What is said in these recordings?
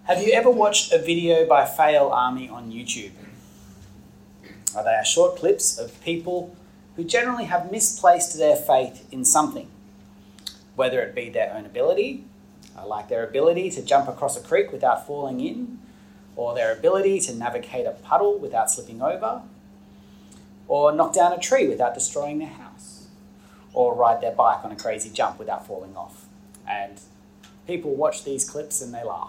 Have you ever watched a video by Fail Army on YouTube? They are short clips of people who generally have misplaced their faith in something, whether it be their own ability, like their ability to jump across a creek without falling in, or their ability to navigate a puddle without slipping over, or knock down a tree without destroying their house, or ride their bike on a crazy jump without falling off. And people watch these clips and they laugh.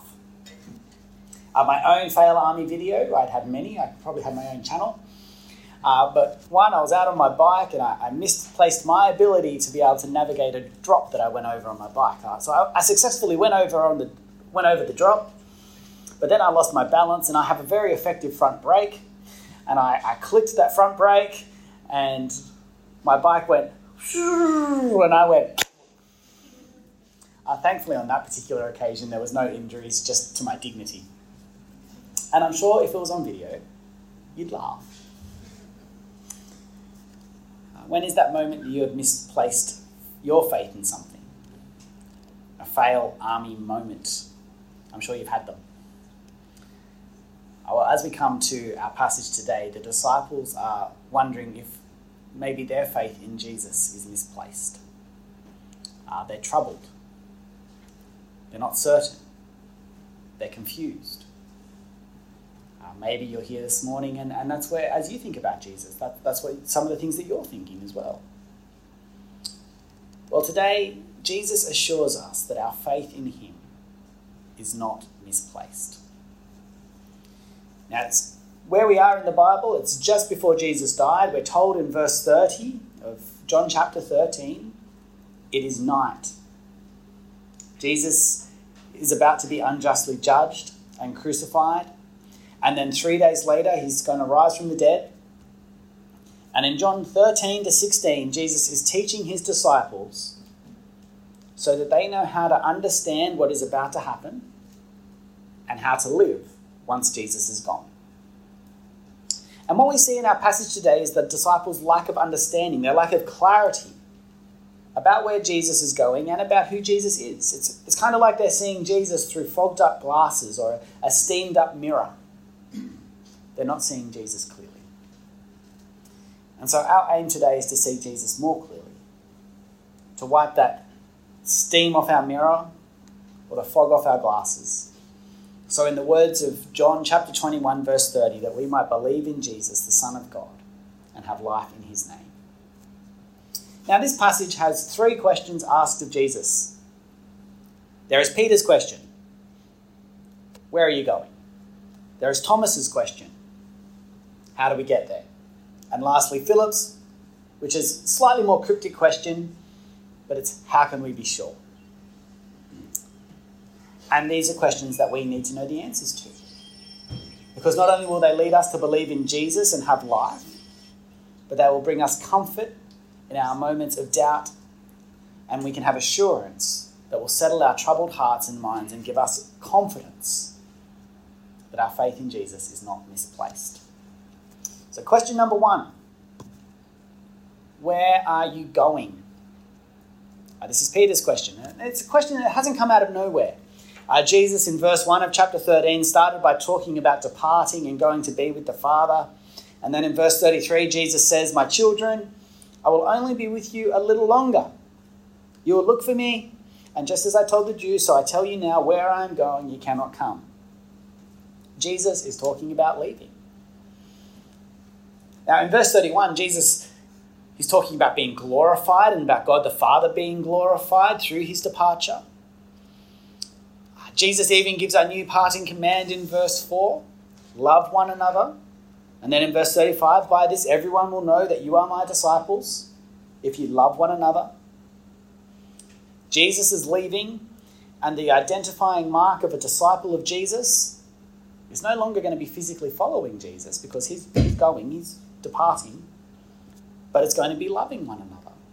My own Fail Army video, I'd had many, I probably had my own channel. But one, I was out on my bike and I misplaced my ability to be able to navigate a drop that I went over on my bike. So I successfully went over the drop, but then I lost my balance, and I have a very effective front brake, and I clicked that front brake and my bike went and I went. Thankfully on that particular occasion there was no injuries, just to my dignity. And I'm sure if it was on video, you'd laugh. When is that moment that you have misplaced your faith in something? A Fail Army moment. I'm sure you've had them. Well, as we come to our passage today, the disciples are wondering if maybe their faith in Jesus is misplaced. They're troubled. They're not certain. They're confused. Maybe you're here this morning and that's where, as you think about Jesus, that's what some of the things that you're thinking as well. Well, today, Jesus assures us that our faith in him is not misplaced. Now, it's where we are in the Bible, it's just before Jesus died. We're told in verse 30 of John chapter 13, it is night. Jesus is about to be unjustly judged and crucified. And then 3 days later, he's going to rise from the dead. And in John 13 to 16, Jesus is teaching his disciples so that they know how to understand what is about to happen and how to live once Jesus is gone. And what we see in our passage today is the disciples' lack of understanding, their lack of clarity about where Jesus is going and about who Jesus is. It's kind of like they're seeing Jesus through fogged up glasses or a steamed up mirror. They're not seeing Jesus clearly. And so our aim today is to see Jesus more clearly, to wipe that steam off our mirror or the fog off our glasses. So in the words of John chapter 21 verse 30, that we might believe in Jesus, the Son of God, and have life in his name. Now this passage has 3 questions asked of Jesus. There is Peter's question. Where are you going? There is Thomas's question. How do we get there? And lastly, Philip's, which is a slightly more cryptic question, but it's how can we be sure? And these are questions that we need to know the answers to. Because not only will they lead us to believe in Jesus and have life, but they will bring us comfort in our moments of doubt, and we can have assurance that will settle our troubled hearts and minds and give us confidence that our faith in Jesus is not misplaced. So question number 1, where are you going? This is Peter's question. It's a question that hasn't come out of nowhere. Jesus in verse 1 of chapter 13 started by talking about departing and going to be with the Father. And then in verse 33, Jesus says, "My children, I will only be with you a little longer. You will look for me, and just as I told the Jews, so I tell you now, where I am going, you cannot come." Jesus is talking about leaving. Now in verse 31, Jesus, he's talking about being glorified and about God the Father being glorified through his departure. Jesus even gives a new parting command in verse 4, love one another. And then in verse 35, by this everyone will know that you are my disciples, if you love one another. Jesus is leaving, and the identifying mark of a disciple of Jesus is no longer going to be physically following Jesus, because he's going, he's departing, but it's going to be loving one another.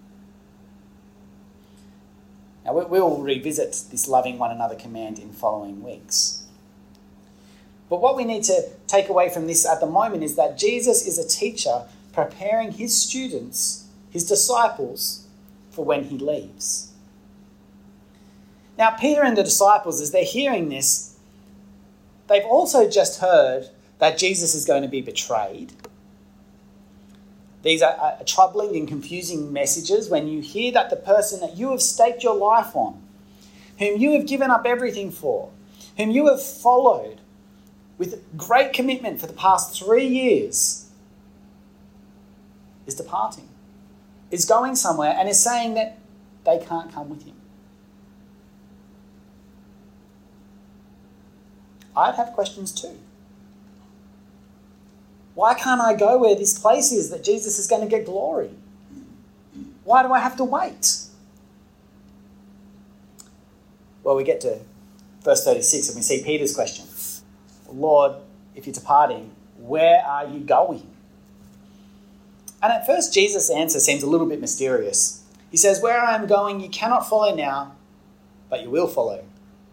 Now, we will revisit this loving one another command in following weeks. But what we need to take away from this at the moment is that Jesus is a teacher preparing his students, his disciples, for when he leaves. Now, Peter and the disciples, as they're hearing this, they've also just heard that Jesus is going to be betrayed. These are troubling and confusing messages when you hear that the person that you have staked your life on, whom you have given up everything for, whom you have followed with great commitment for the past 3 years, is departing, is going somewhere, and is saying that they can't come with him. I'd have questions too. Why can't I go where this place is that Jesus is going to get glory? Why do I have to wait? Well, we get to verse 36 and we see Peter's question. Lord, if you're departing, where are you going? And at first, Jesus' answer seems a little bit mysterious. He says, where I am going, you cannot follow now, but you will follow.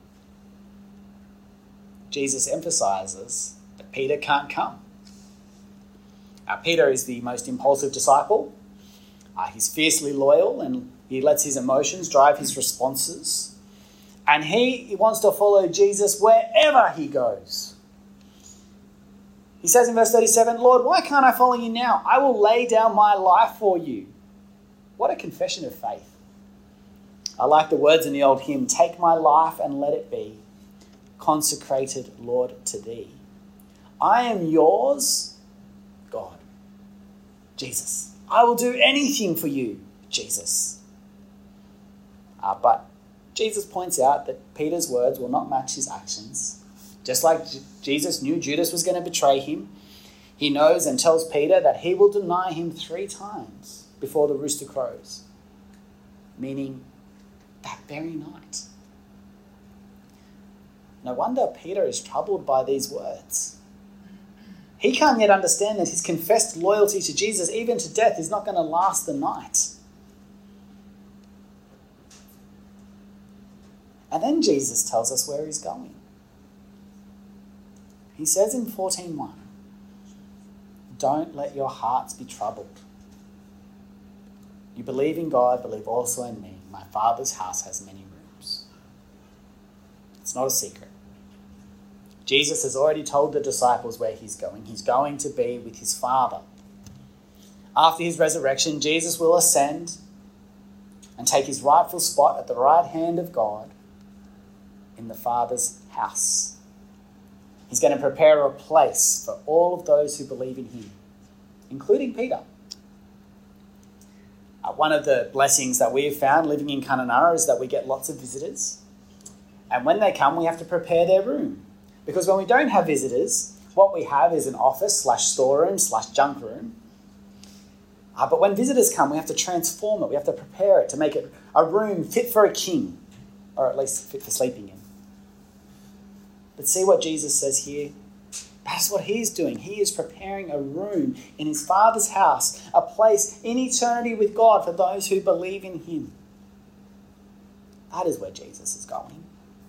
Jesus emphasizes that Peter can't come. Peter is the most impulsive disciple. He's fiercely loyal and he lets his emotions drive his responses. And he wants to follow Jesus wherever he goes. He says in verse 37, Lord, why can't I follow you now? I will lay down my life for you. What a confession of faith. I like the words in the old hymn, take my life and let it be consecrated, Lord, to thee. I am yours, God. Jesus. I will do anything for you, Jesus. But Jesus points out that Peter's words will not match his actions. Just like Jesus knew Judas was going to betray him, he knows and tells Peter that he will deny him 3 times before the rooster crows, meaning that very night. No wonder Peter is troubled by these words. He can't yet understand that his confessed loyalty to Jesus, even to death, is not going to last the night. And then Jesus tells us where he's going. He says in 14:1, don't let your hearts be troubled. You believe in God, believe also in me. My Father's house has many rooms. It's not a secret. Jesus has already told the disciples where he's going. He's going to be with his Father. After his resurrection, Jesus will ascend and take his rightful spot at the right hand of God in the Father's house. He's going to prepare a place for all of those who believe in him, including Peter. One of the blessings that we have found living in Kununurra is that we get lots of visitors. And when they come, we have to prepare their room. Because when we don't have visitors, what we have is an office / storeroom / junk room. But when visitors come, we have to transform it. We have to prepare it to make it a room fit for a king, or at least fit for sleeping in. But see what Jesus says here? That's what he's doing. He is preparing a room in his Father's house, a place in eternity with God for those who believe in him. That is where Jesus is going.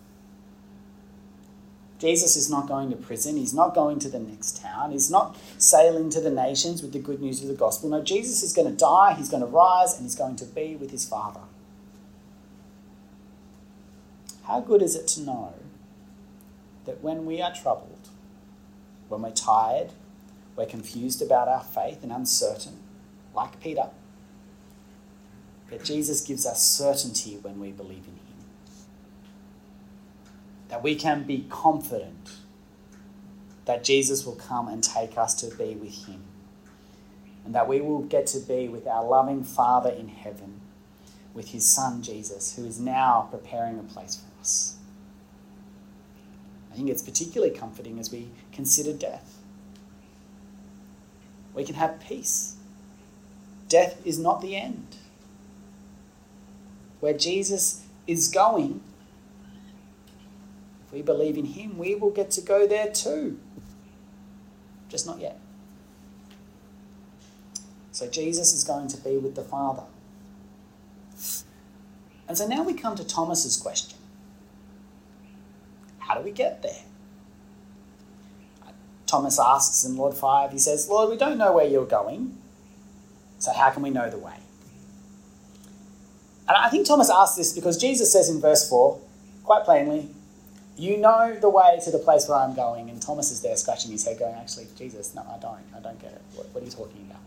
Jesus is not going to prison. He's not going to the next town. He's not sailing to the nations with the good news of the gospel. No, Jesus is going to die, he's going to rise, and he's going to be with his Father. How good is it to know that when we are troubled, when we're tired, we're confused about our faith and uncertain, like Peter, that Jesus gives us certainty when we believe in him. That we can be confident that Jesus will come and take us to be with him. And that we will get to be with our loving Father in heaven, with his Son Jesus, who is now preparing a place for us. I think it's particularly comforting as we consider death. We can have peace. Death is not the end. Where Jesus is going, if we believe in him, we will get to go there too. Just not yet. So Jesus is going to be with the Father. And so now we come to Thomas's question. How do we get there? Thomas asks in Lord 5, he says, Lord, we don't know where you're going, so how can we know the way? And I think Thomas asks this because Jesus says in verse 4, quite plainly, You know the way to the place where I'm going. And Thomas is there scratching his head going, actually, Jesus, no, I don't get it. What are you talking about?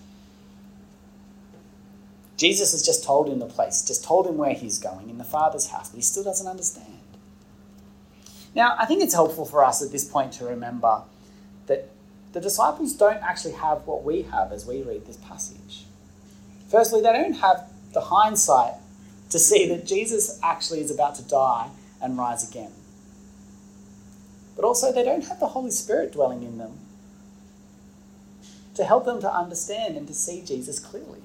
Jesus has just told him the place, just told him where he's going, in the Father's house, but he still doesn't understand. Now, I think it's helpful for us at this point to remember that the disciples don't actually have what we have as we read this passage. Firstly, they don't have the hindsight to see that Jesus actually is about to die and rise again. But also, they don't have the Holy Spirit dwelling in them to help them to understand and to see Jesus clearly.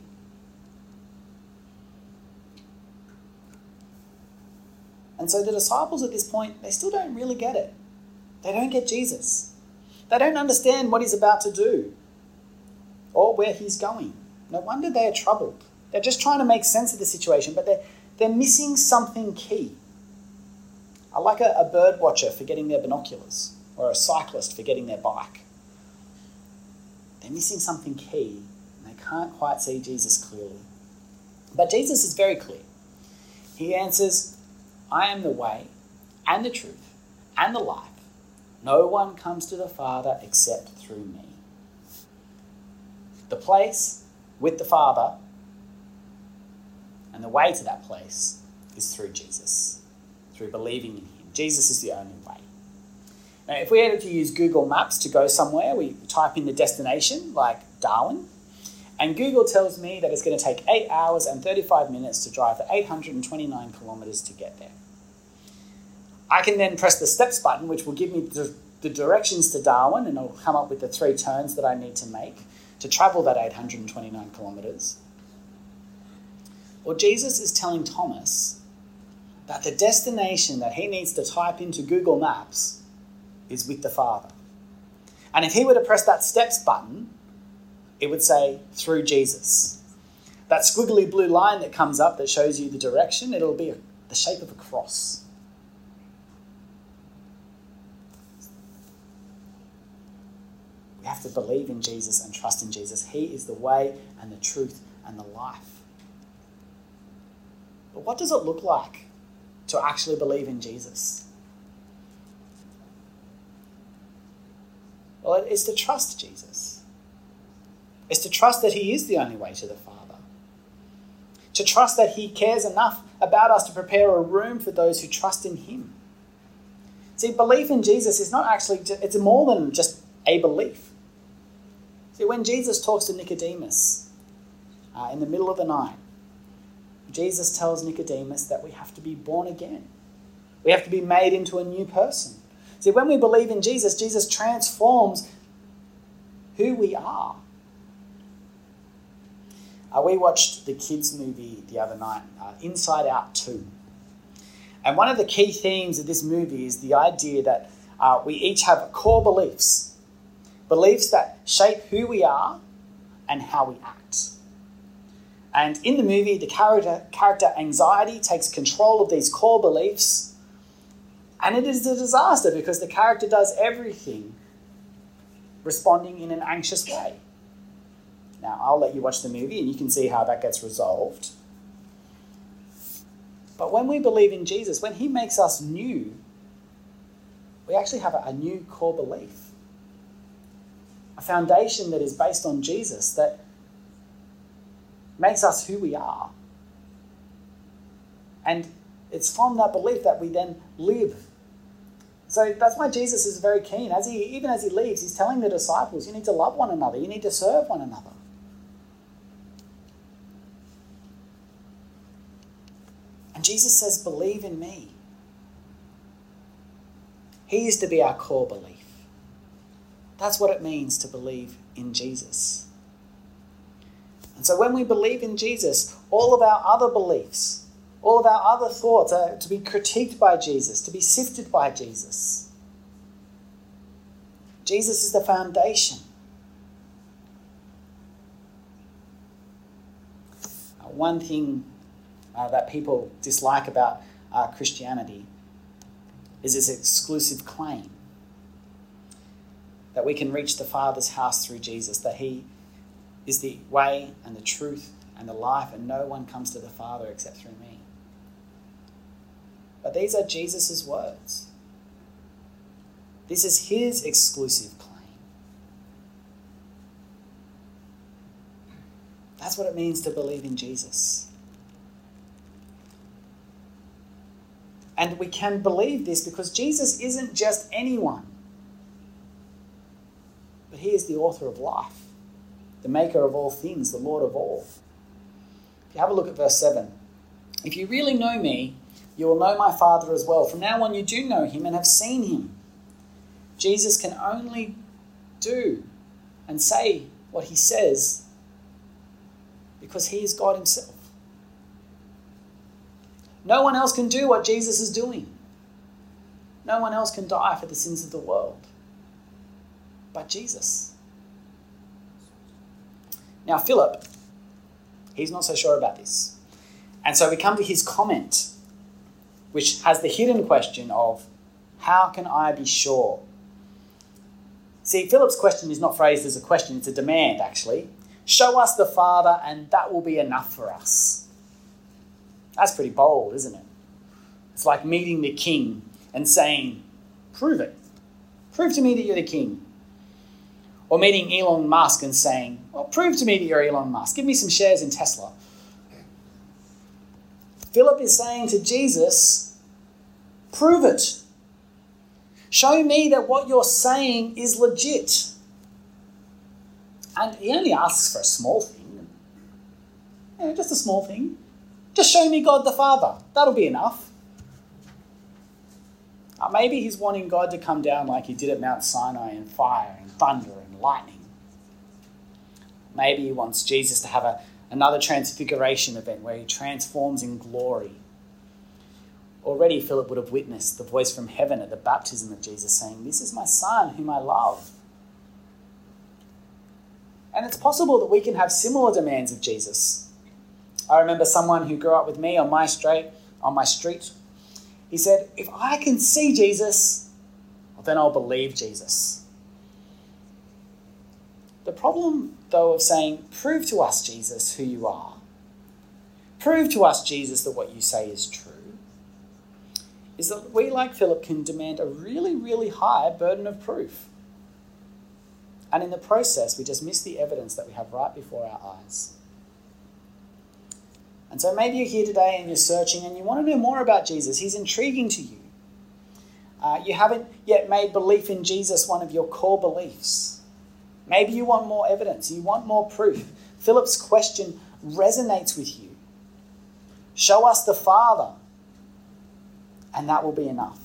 And so the disciples at this point, they still don't really get it. They don't get Jesus. They don't understand what he's about to do or where he's going. No wonder they are troubled. They're just trying to make sense of the situation, but they're missing something key. I like a bird watcher forgetting their binoculars or a cyclist forgetting their bike. They're missing something key and they can't quite see Jesus clearly. But Jesus is very clear. He answers, I am the way and the truth and the life. No one comes to the Father except through me. The place with the Father and the way to that place is through Jesus, through believing in him. Jesus is the only way. Now, if we had to use Google Maps to go somewhere, we type in the destination, like Darwin, and Google tells me that it's going to take 8 hours and 35 minutes to drive the 829 kilometres to get there. I can then press the steps button, which will give me the directions to Darwin, and it'll come up with the 3 turns that I need to make to travel that 829 kilometres. Well, Jesus is telling Thomas that the destination that he needs to type into Google Maps is with the Father. And if he were to press that steps button, it would say, through Jesus. That squiggly blue line that comes up that shows you the direction, it'll be the shape of a cross. We have to believe in Jesus and trust in Jesus. He is the way and the truth and the life. But what does it look like to actually believe in Jesus? Well, it's to trust Jesus. It's to trust that he is the only way to the Father. To trust that he cares enough about us to prepare a room for those who trust in him. See, belief in Jesus is not actually, it's more than just a belief. See, when Jesus talks to Nicodemus in the middle of the night, Jesus tells Nicodemus that we have to be born again. We have to be made into a new person. See, when we believe in Jesus, Jesus transforms who we are. We watched the kids' movie the other night, Inside Out 2. And one of the key themes of this movie is the idea that we each have core beliefs. Beliefs that shape who we are and how we act. And in the movie, the character anxiety takes control of these core beliefs. And it is a disaster because the character does everything responding in an anxious way. Now, I'll let you watch the movie and you can see how that gets resolved. But when we believe in Jesus, when he makes us new, we actually have a new core belief. A foundation that is based on Jesus that makes us who we are. And it's from that belief that we then live. So that's why Jesus is very keen. Even as he leaves, he's telling the disciples, you need to love one another. You need to serve one another. And Jesus says, believe in me. He is to be our core belief. That's what it means to believe in Jesus. And so when we believe in Jesus, all of our other beliefs, all of our other thoughts are to be critiqued by Jesus, to be sifted by Jesus. Jesus is the foundation. One thing that people dislike about Christianity is this exclusive claim that we can reach the Father's house through Jesus, that he is the way and the truth and the life, and no one comes to the Father except through me. But these are Jesus' words. This is his exclusive claim. That's what it means to believe in Jesus. And we can believe this because Jesus isn't just anyone, but he is the author of life, the maker of all things, the Lord of all. If you have a look at verse 7, if you really know me, you will know my Father as well. From now on you do know him and have seen him. Jesus can only do and say what he says because he is God himself. No one else can do what Jesus is doing. No one else can die for the sins of the world but Jesus. Now Philip, he's not so sure about this. And so we come to his comment, which has the hidden question of, how can I be sure? See, Philip's question is not phrased as a question, it's a demand actually. Show us the Father and that will be enough for us. That's pretty bold, isn't it? It's like meeting the king and saying, prove it. Prove to me that you're the king. Or meeting Elon Musk and saying, well, prove to me that you're Elon Musk. Give me some shares in Tesla. Philip is saying to Jesus, prove it. Show me that what you're saying is legit. And he only asks for a small thing. Just a small thing. Just show me God the Father. That'll be enough. Maybe he's wanting God to come down like he did at Mount Sinai in fire and thunder and lightning. Maybe he wants Jesus to have another transfiguration event where he transforms in glory. Already Philip would have witnessed the voice from heaven at the baptism of Jesus saying, "This is my son whom I love." And it's possible that we can have similar demands of Jesus. I remember someone who grew up with me on my street. He said, if I can see Jesus, well, then I'll believe Jesus. The problem, though, of saying, prove to us, Jesus, who you are. Prove to us, Jesus, that what you say is true, is that we, like Philip, can demand a really, really high burden of proof. And in the process, we just miss the evidence that we have right before our eyes. And so maybe you're here today and you're searching and you want to know more about Jesus. He's intriguing to you. You haven't yet made belief in Jesus one of your core beliefs. Maybe you want more evidence. You want more proof. Philip's question resonates with you. Show us the Father, and that will be enough.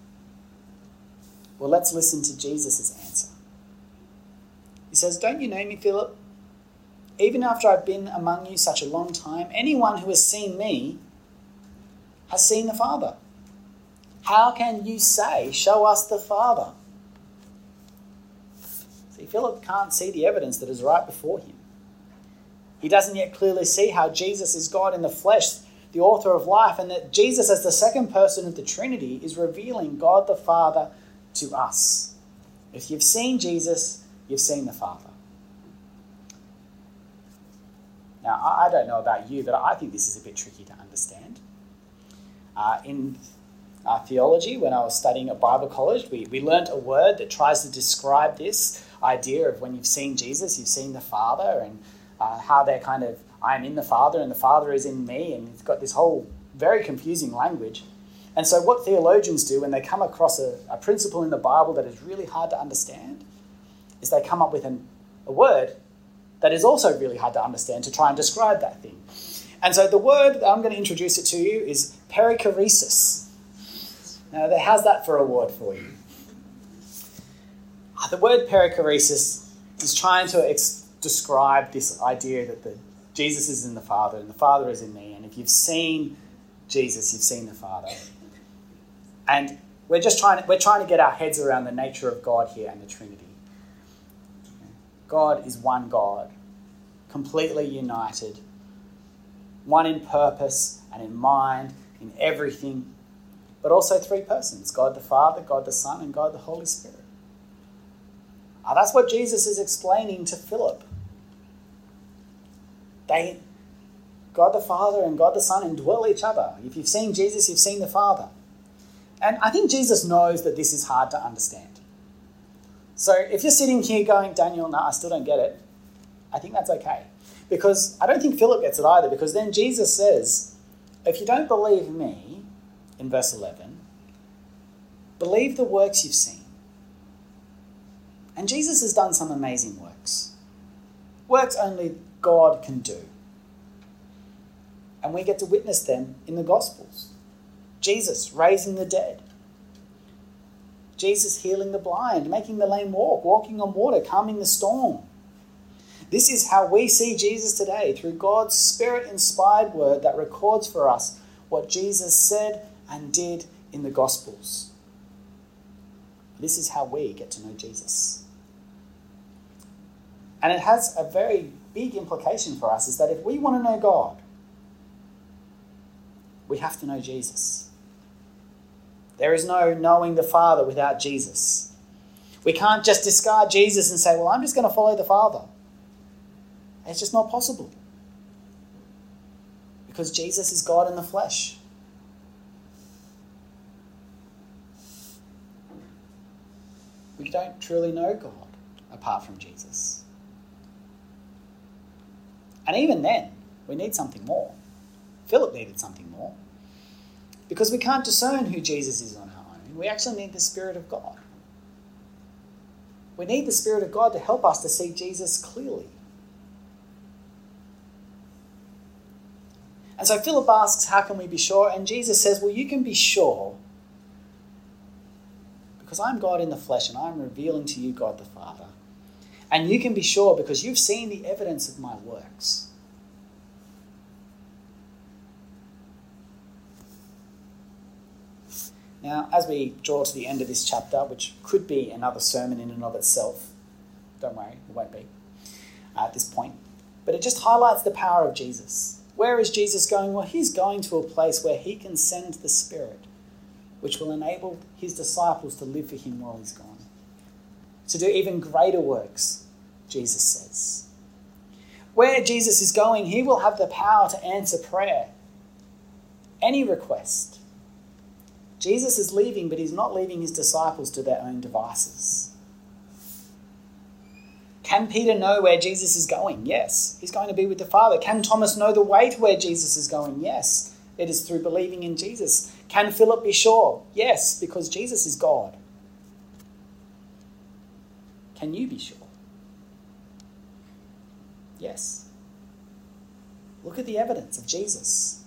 Well, let's listen to Jesus' answer. He says, "Don't you know me, Philip? Even after I've been among you such a long time, anyone who has seen me has seen the Father. How can you say, 'Show us the Father'?" See, Philip can't see the evidence that is right before him. He doesn't yet clearly see how Jesus is God in the flesh, the author of life, and that Jesus as the second person of the Trinity is revealing God the Father to us. If you've seen Jesus, you've seen the Father. Now, I don't know about you, but I think this is a bit tricky to understand. In theology, when I was studying at Bible college, we learnt a word that tries to describe this idea of when you've seen Jesus, you've seen the Father, and how they're kind of, I'm in the Father and the Father is in me, and it's got this whole very confusing language. And so what theologians do when they come across a principle in the Bible that is really hard to understand is they come up with a word that is also really hard to understand to try and describe that thing. And so the word, I'm going to introduce it to you, is perichoresis. Now, how's that for a word for you? The word perichoresis is trying to describe this idea that Jesus is in the Father and the Father is in me. And if you've seen Jesus, you've seen the Father. And we're trying to get our heads around the nature of God here and the Trinity. God is one God, completely united, one in purpose and in mind, in everything, but also three persons, God the Father, God the Son, and God the Holy Spirit. That's what Jesus is explaining to Philip. God the Father and God the Son indwell each other. If you've seen Jesus, you've seen the Father. And I think Jesus knows that this is hard to understand. So if you're sitting here going, Daniel, no, I still don't get it, I think that's okay. Because I don't think Philip gets it either, because then Jesus says, if you don't believe me, in verse 11, believe the works you've seen. And Jesus has done some amazing works. Works only God can do. And we get to witness them in the Gospels. Jesus raising the dead. Jesus healing the blind, making the lame walk, walking on water, calming the storm. This is how we see Jesus today, through God's Spirit-inspired word that records for us what Jesus said and did in the Gospels. This is how we get to know Jesus. And it has a very big implication for us, is that if we want to know God, we have to know Jesus. There is no knowing the Father without Jesus. We can't just discard Jesus and say, well, I'm just going to follow the Father. It's just not possible. Because Jesus is God in the flesh. We don't truly know God apart from Jesus. And even then, we need something more. Philip needed something more. Because we can't discern who Jesus is on our own. We actually need the Spirit of God. We need the Spirit of God to help us to see Jesus clearly. And so Philip asks, how can we be sure? And Jesus says, well, you can be sure because I'm God in the flesh and I'm revealing to you God the Father. And you can be sure because you've seen the evidence of my works. Now, as we draw to the end of this chapter, which could be another sermon in and of itself, don't worry, it won't be at this point, but it just highlights the power of Jesus. Where is Jesus going? Well, he's going to a place where he can send the Spirit, which will enable his disciples to live for him while he's gone. To do even greater works, Jesus says. Where Jesus is going, he will have the power to answer prayer. Any request. Jesus is leaving, but he's not leaving his disciples to their own devices. Can Peter know where Jesus is going? Yes. He's going to be with the Father. Can Thomas know the way to where Jesus is going? Yes. It is through believing in Jesus. Can Philip be sure? Yes, because Jesus is God. Can you be sure? Yes. Look at the evidence of Jesus.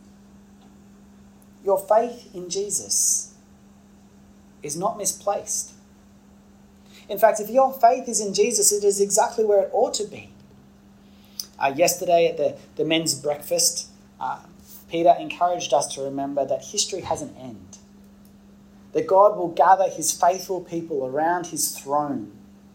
Your faith in Jesus is not misplaced. In fact, if your faith is in Jesus, it is exactly where it ought to be. Yesterday at the men's breakfast, Peter encouraged us to remember that history has an end. That God will gather his faithful people around his throne.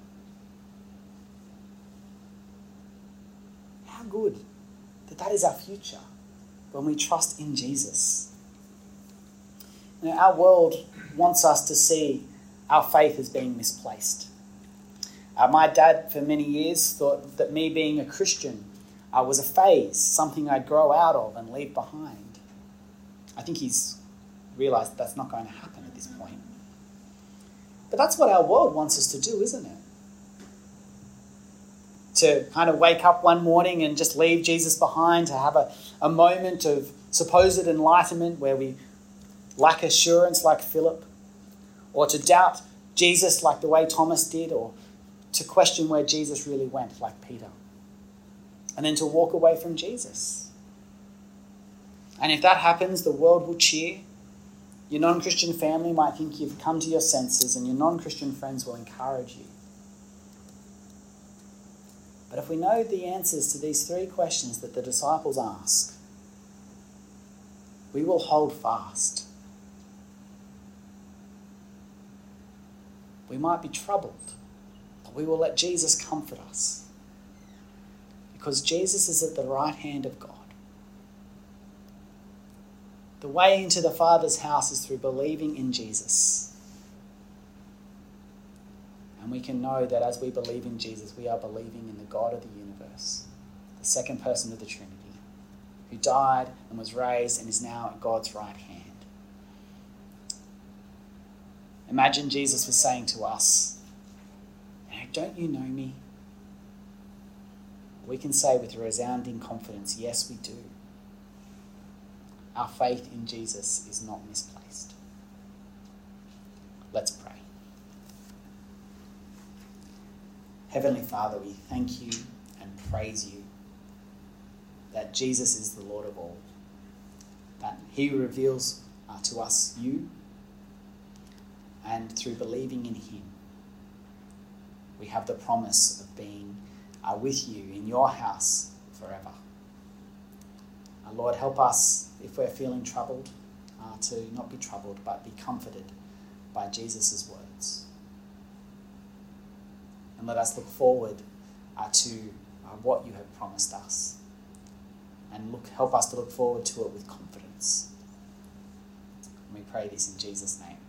How good that is our future when we trust in Jesus. You know, our world wants us to see our faith as being misplaced. My dad, for many years, thought that me being a Christian was a phase, something I'd grow out of and leave behind. I think he's realised that that's not going to happen at this point. But that's what our world wants us to do, isn't it? To kind of wake up one morning and just leave Jesus behind, to have a moment of supposed enlightenment where we lack assurance like Philip, or to doubt Jesus like the way Thomas did, or to question where Jesus really went like Peter. And then to walk away from Jesus. And if that happens, the world will cheer. Your non-Christian family might think you've come to your senses, and your non-Christian friends will encourage you. But if we know the answers to these three questions that the disciples ask, we will hold fast. We might be troubled, but we will let Jesus comfort us. Because Jesus is at the right hand of God. The way into the Father's house is through believing in Jesus. And we can know that as we believe in Jesus, we are believing in the God of the universe, the second person of the Trinity, who died and was raised and is now at God's right hand. Imagine Jesus was saying to us, don't you know me? We can say with resounding confidence, yes, we do. Our faith in Jesus is not misplaced. Let's pray. Heavenly Father, we thank you and praise you that Jesus is the Lord of all, that he reveals to us you, and through believing in him, we have the promise of being with you in your house forever. Lord, help us, if we're feeling troubled, to not be troubled, but be comforted by Jesus' words. And let us look forward to what you have promised us. And help us to look forward to it with confidence. And we pray this in Jesus' name.